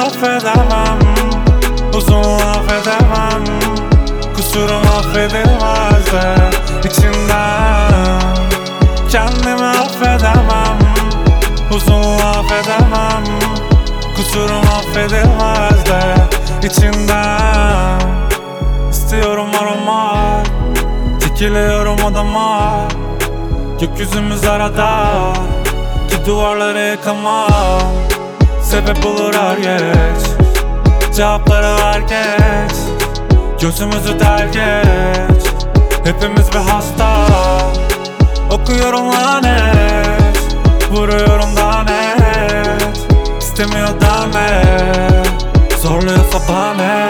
affedemem, uzun laf edemem. Kusurum affedilmez de içinden. Kendimi affedemem, uzun laf edemem. Kusurum affedilmez de içinden. İstiyorum aromak, dikiliyorum odama. Gökyüzümüz arada ki duvarları yıkamam. Sebep olur her geç, cevapları ver geç. Gözümüzü der geç, hepimiz bir hasta. Okuyorum lanet, vuruyorum da net. İstemiyor demek, zorluyorsa bana.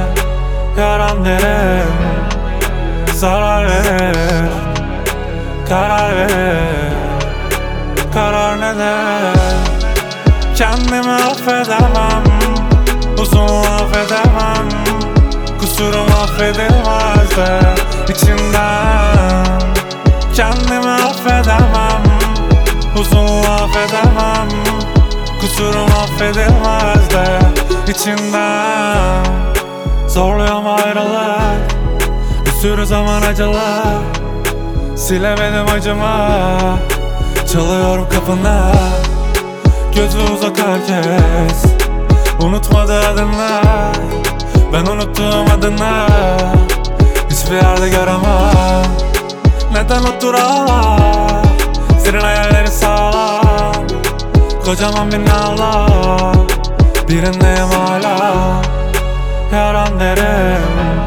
Yaran derim, zarar verir. Karar ver, karar nedir? Kendimi affedemem, uzun laf edemem. Kusurum affedilmez de içinden. Kendimi affedemem, uzun laf edemem. Kusurum affedilmez de içinden. Zorluyorum ayrılık, bir sürü zaman acılar. Silemedim acıma, çalıyorum kapına. Gözü uzak herkes, unutmadı adını. Ben unuttuğum adını hiçbir yerde göremem. Neden otur ağla, senin hayalleri sağlam. Kocaman binalar, birindeyim hala. Yaran derim,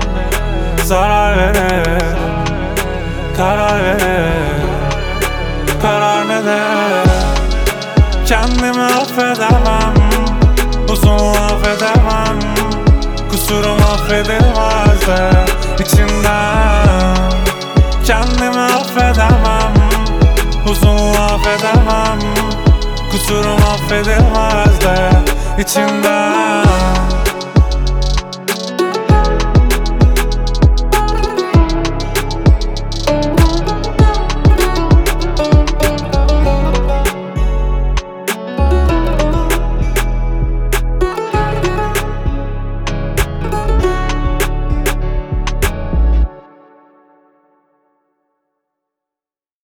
zarar verir. Karar ver, karar nedir? Kendimi affedemem, uzun laf edemem. Kusurum affedilmez de içinden. Kendimi affedemem, uzun laf edemem. Kusurum affedilmez de içinden.